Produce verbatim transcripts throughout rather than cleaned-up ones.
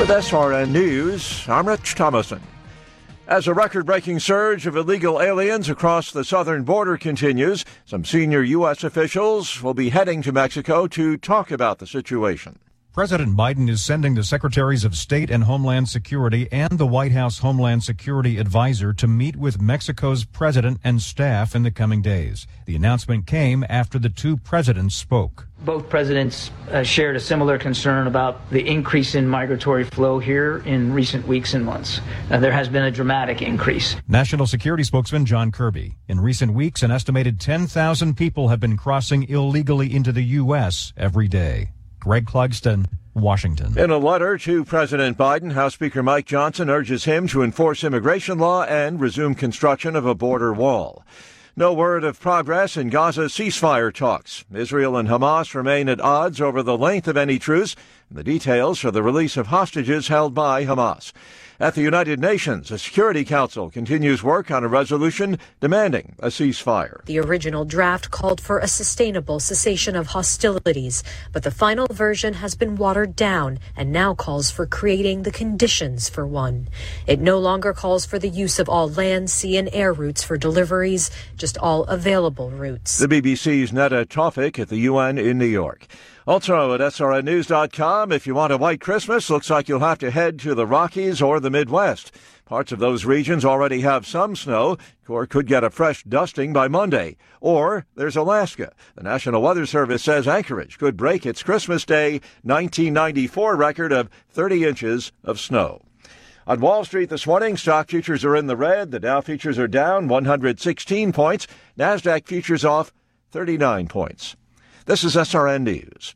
With S R N News, I'm Rich Thomason. As a record-breaking surge of illegal aliens across the southern border continues, some senior U S officials will be heading to Mexico to talk about the situation. President Biden is sending the Secretaries of State and Homeland Security and the White House Homeland Security Advisor to meet with Mexico's president and staff in the coming days. The announcement came after the two presidents spoke. Both presidents uh, shared a similar concern about the increase in migratory flow here in recent weeks and months. Uh, there has been a dramatic increase. National Security spokesman John Kirby. In recent weeks, an estimated ten thousand people have been crossing illegally into the U S every day. Greg Clugston, Washington. In a letter to President Biden, House Speaker Mike Johnson urges him to enforce immigration law and resume construction of a border wall. No word of progress in Gaza ceasefire talks. Israel and Hamas remain at odds over the length of any truce and the details for the release of hostages held by Hamas. At the United Nations, the Security Council continues work on a resolution demanding a ceasefire. The original draft called for a sustainable cessation of hostilities, but the final version has been watered down and now calls for creating the conditions for one. It no longer calls for the use of all land, sea, and air routes for deliveries, just all available routes. The B B C's Netta Tawfik at the U N in New York. Also at S R N news dot com, if you want a white Christmas, looks like you'll have to head to the Rockies or the Midwest. Parts of those regions already have some snow, or could get a fresh dusting by Monday. Or there's Alaska. The National Weather Service says Anchorage could break its Christmas Day nineteen ninety-four record of thirty inches of snow. On Wall Street this morning, stock futures are in the red. The Dow futures are down one hundred sixteen points. NASDAQ futures off thirty-nine points. This is S R N News.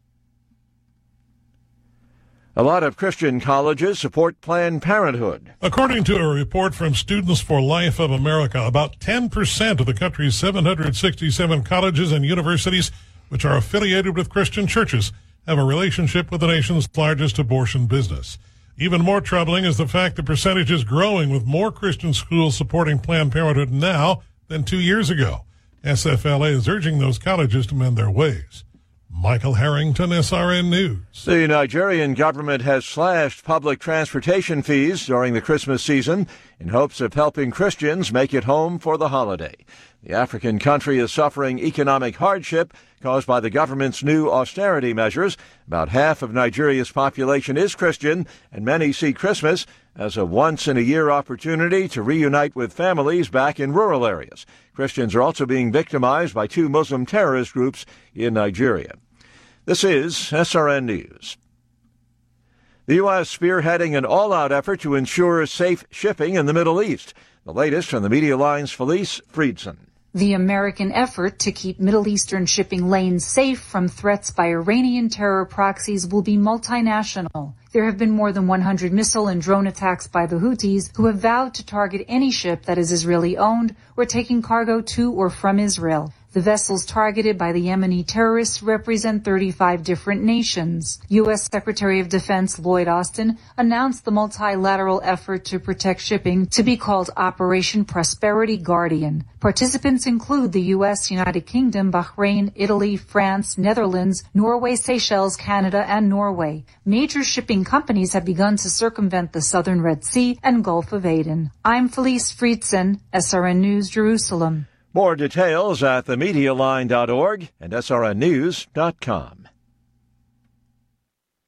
A lot of Christian colleges support Planned Parenthood. According to a report from Students for Life of America, about ten percent of the country's seven hundred sixty-seven colleges and universities, which are affiliated with Christian churches, have a relationship with the nation's largest abortion business. Even more troubling is the fact the percentage is growing, with more Christian schools supporting Planned Parenthood now than two years ago. S F L A is urging those colleges to mend their ways. Michael Harrington, S R N News. The Nigerian government has slashed public transportation fees during the Christmas season in hopes of helping Christians make it home for the holiday. The African country is suffering economic hardship caused by the government's new austerity measures. About half of Nigeria's population is Christian, and many see Christmas as a once-in-a-year opportunity to reunite with families back in rural areas. Christians are also being victimized by two Muslim terrorist groups in Nigeria. This is S R N News. The U S spearheading an all-out effort to ensure safe shipping in the Middle East. The latest from the Media Line's Felice Friedson. The American effort to keep Middle Eastern shipping lanes safe from threats by Iranian terror proxies will be multinational. There have been more than one hundred missile and drone attacks by the Houthis, who have vowed to target any ship that is Israeli-owned or taking cargo to or from Israel. The vessels targeted by the Yemeni terrorists represent thirty-five different nations. U S Secretary of Defense Lloyd Austin announced the multilateral effort to protect shipping to be called Operation Prosperity Guardian. Participants include the U S, United Kingdom, Bahrain, Italy, France, Netherlands, Norway, Seychelles, Canada, and Norway. Major shipping companies have begun to circumvent the southern Red Sea and Gulf of Aden. I'm Felice Friedson, S R N News, Jerusalem. More details at the media line dot org and S R N news dot com.